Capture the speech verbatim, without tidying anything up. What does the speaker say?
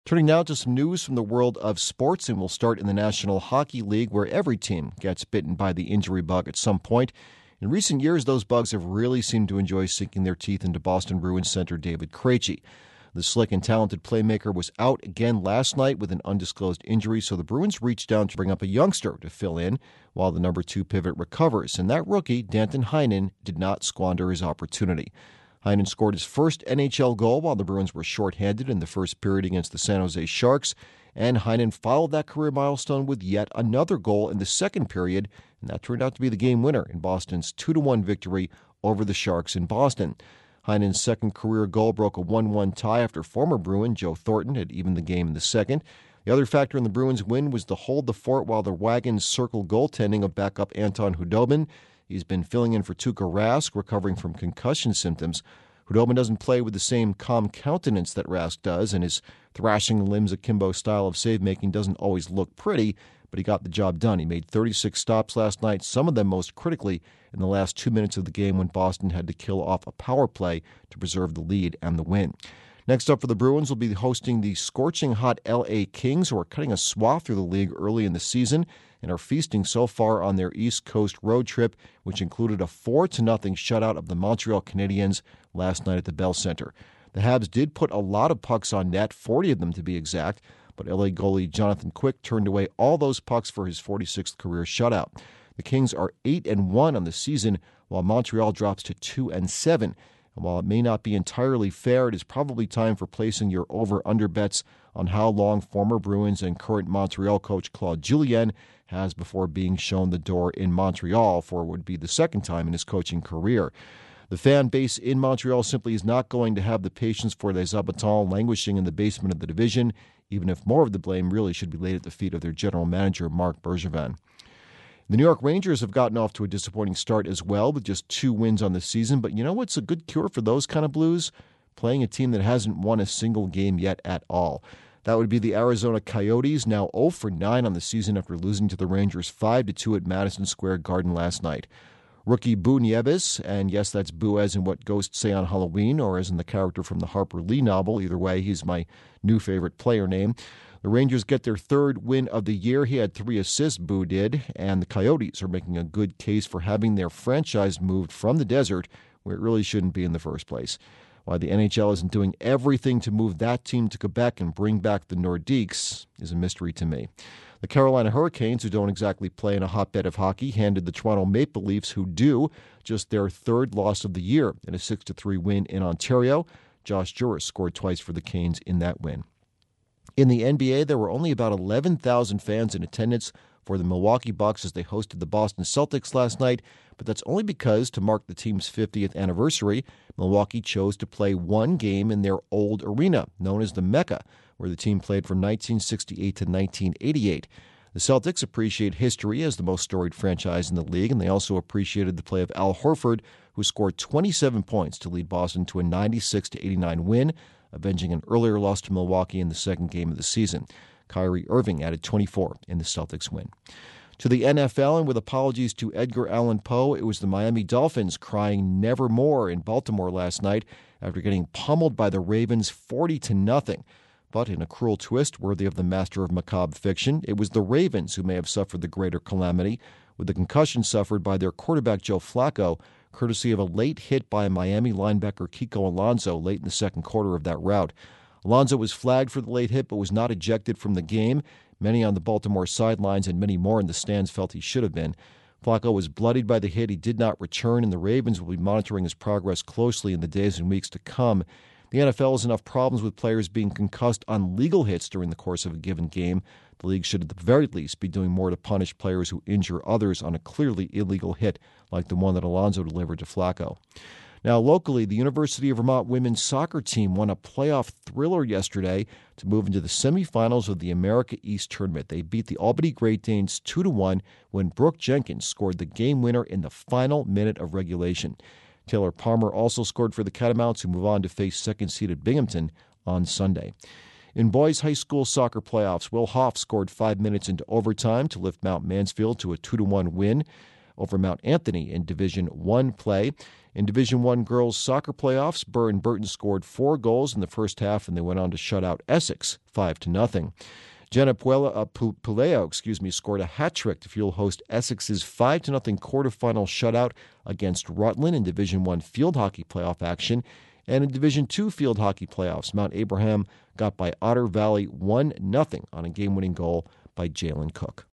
Turning now to some news from the world of sports, and we'll start in the National Hockey League, where every team gets bitten by the injury bug at some point. In recent years, those bugs have really seemed to enjoy sinking their teeth into Boston Bruins center David Krejci. The slick and talented playmaker was out again last night with an undisclosed injury, so the Bruins reached down to bring up a youngster to fill in while the number two pivot recovers. And that rookie, Danton Heinen, did not squander his opportunity. Heinen scored his first N H L goal while the Bruins were shorthanded in the first period against the San Jose Sharks, and Heinen followed that career milestone with yet another goal in the second period, and that turned out to be the game winner in Boston's two to one victory over the Sharks in Boston. Heinen's second career goal broke a one one tie after former Bruin Joe Thornton had evened the game in the second. The other factor in the Bruins' win was to hold the fort while the Wagons circled goaltending of backup Anton Khudobin. He's been filling in for Tuukka Rask, recovering from concussion symptoms. Khudobin doesn't play with the same calm countenance that Rask does, and his thrashing limbs akimbo style of save-making doesn't always look pretty, but he got the job done. He made thirty-six stops last night, some of them most critically in the last two minutes of the game when Boston had to kill off a power play to preserve the lead and the win. Next up for the Bruins will be hosting the scorching hot L A Kings, who are cutting a swath through the league early in the season and are feasting so far on their East Coast road trip, which included a four to nothing shutout of the Montreal Canadiens last night at the Bell Center. The Habs did put a lot of pucks on net, forty of them to be exact, but L A goalie Jonathan Quick turned away all those pucks for his forty-sixth career shutout. The Kings are eight and one on the season, while Montreal drops to two and seven. And while it may not be entirely fair, it is probably time for placing your over-under bets on how long former Bruins and current Montreal coach Claude Julien has before being shown the door in Montreal for what would be the second time in his coaching career. The fan base in Montreal simply is not going to have the patience for Les Habitants languishing in the basement of the division, even if more of the blame really should be laid at the feet of their general manager, Marc Bergevin. The New York Rangers have gotten off to a disappointing start as well, with just two wins on the season. But you know what's a good cure for those kind of Blues? Playing a team that hasn't won a single game yet at all. That would be the Arizona Coyotes, now oh for nine on the season after losing to the Rangers five to two at Madison Square Garden last night. Rookie Boo Nieves, and yes, that's Boo as in what ghosts say on Halloween, or as in the character from the Harper Lee novel. Either way, he's my new favorite player name. The Rangers get their third win of the year. He had three assists, Boo did, and the Coyotes are making a good case for having their franchise moved from the desert, where it really shouldn't be in the first place. Why the N H L isn't doing everything to move that team to Quebec and bring back the Nordiques is a mystery to me. The Carolina Hurricanes, who don't exactly play in a hotbed of hockey, handed the Toronto Maple Leafs, who do, just their third loss of the year in a six to three win in Ontario. Josh Juris scored twice for the Canes in that win. In the N B A, there were only about eleven thousand fans in attendance for the Milwaukee Bucks as they hosted the Boston Celtics last night, but that's only because, to mark the team's fiftieth anniversary, Milwaukee chose to play one game in their old arena, known as the Mecca, where the team played from nineteen sixty-eight to nineteen eighty-eight. The Celtics appreciate history as the most storied franchise in the league, and they also appreciated the play of Al Horford, who scored twenty-seven points to lead Boston to a ninety-six to eighty-nine win, avenging an earlier loss to Milwaukee in the second game of the season. Kyrie Irving added twenty-four in the Celtics win. To the N F L, and with apologies to Edgar Allan Poe, it was the Miami Dolphins crying nevermore in Baltimore last night after getting pummeled by the Ravens forty to nothing. But in a cruel twist worthy of the master of macabre fiction, it was the Ravens who may have suffered the greater calamity, with the concussion suffered by their quarterback Joe Flacco, courtesy of a late hit by Miami linebacker Kiko Alonso late in the second quarter of that rout. Alonso was flagged for the late hit but was not ejected from the game. Many on the Baltimore sidelines and many more in the stands felt he should have been. Flacco was bloodied by the hit. He did not return, and the Ravens will be monitoring his progress closely in the days and weeks to come. The N F L has enough problems with players being concussed on legal hits during the course of a given game. The league should at the very least be doing more to punish players who injure others on a clearly illegal hit like the one that Alonso delivered to Flacco. Now, locally, the University of Vermont women's soccer team won a playoff thriller yesterday to move into the semifinals of the America East Tournament. They beat the Albany Great Danes two to one when Brooke Jenkins scored the game winner in the final minute of regulation. Taylor Palmer also scored for the Catamounts, who move on to face second-seeded Binghamton on Sunday. In boys' high school soccer playoffs, Will Hoff scored five minutes into overtime to lift Mount Mansfield to a two to one win. over Mount Anthony in Division One play. In Division One girls soccer playoffs, Burr and Burton scored four goals in the first half, and they went on to shut out Essex five to nothing. Jenna Puela, uh, Puleo, excuse me, scored a hat trick to fuel host Essex's five to nothing quarterfinal shutout against Rutland in Division One field hockey playoff action. And in Division Two field hockey playoffs, Mount Abraham got by Otter Valley one nothing on a game-winning goal by Jalen Cook.